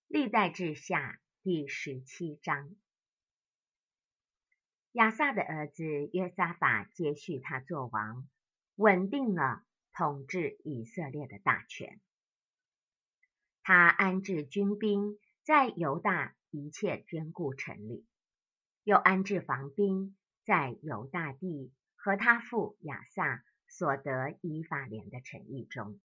历代志下第17章。亚撒的儿子约沙法接续他做王，稳定了统治以色列的大权。他安置军兵在犹大一切坚固城里，又安置防兵在犹大地和他父亚撒所得以法莲的城邑中。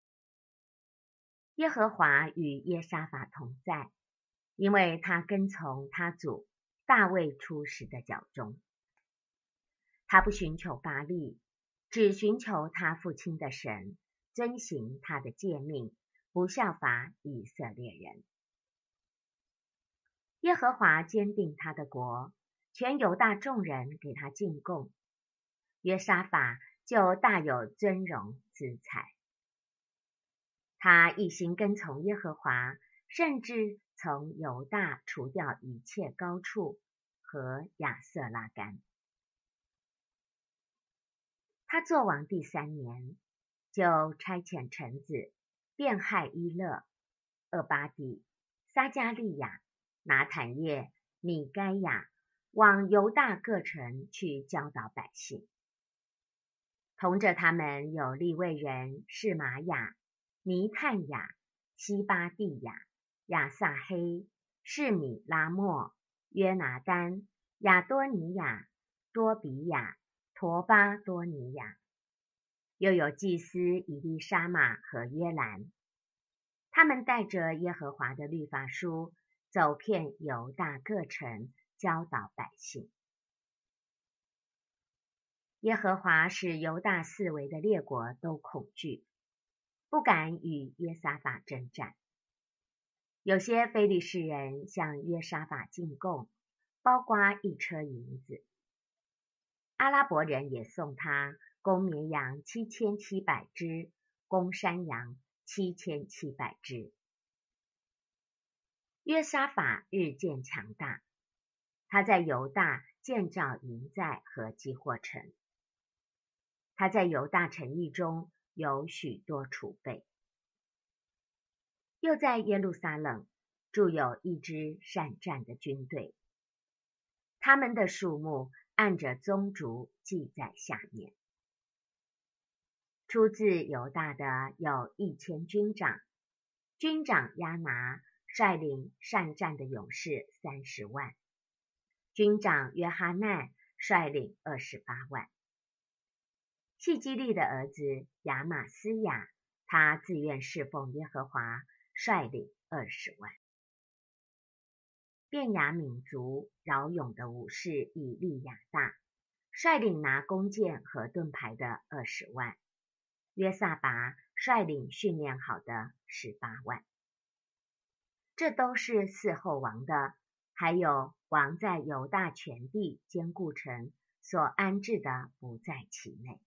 耶和华与约沙法同在，因为他跟从他祖大卫出时的脚中。他不寻求巴力，只寻求他父亲的神，遵行他的诫命，不效法以色列人。耶和华坚定他的国，全犹大众人给他进贡，约沙法就大有尊荣资财。他一心跟从耶和华，甚至从犹大除掉一切高处和亚瑟拉干。他作王第3年，就差遣臣子便害伊勒、俄巴底、撒加利亚、拿坦叶、米该亚往犹大各城去教导百姓。同着他们有利未人示玛雅、尼探雅、西巴地亚、亚撒黑、示米拉末、约拿单、亚多尼亚、多比亚、陀巴多尼亚，又有祭司以利沙玛和约兰。他们带着耶和华的律法书，走遍犹大各城，教导百姓。耶和华使犹大四围的列国都恐惧，不敢与约沙法征战。有些非利士人向约沙法进贡，包括1车银子。阿拉伯人也送他公绵羊7700只，公山羊7700只。约沙法日渐强大，他在犹大建造营寨和积货城。他在犹大城邑中有许多储备，又在耶路撒冷驻有一支善战的军队，他们的数目按着宗族记在下面。出自犹大的有1000军长，军长亚拿率领善战的勇士30万，军长约哈难率领28万。细基利的儿子亚玛斯雅，他自愿侍奉耶和华，率领20万。便雅悯族骁勇的武士以利亚大，率领拿弓箭和盾牌的20万。约撒拔率领训练好的18万。这都是伺候王的，还有王在犹大全地坚固城所安置的不在其内。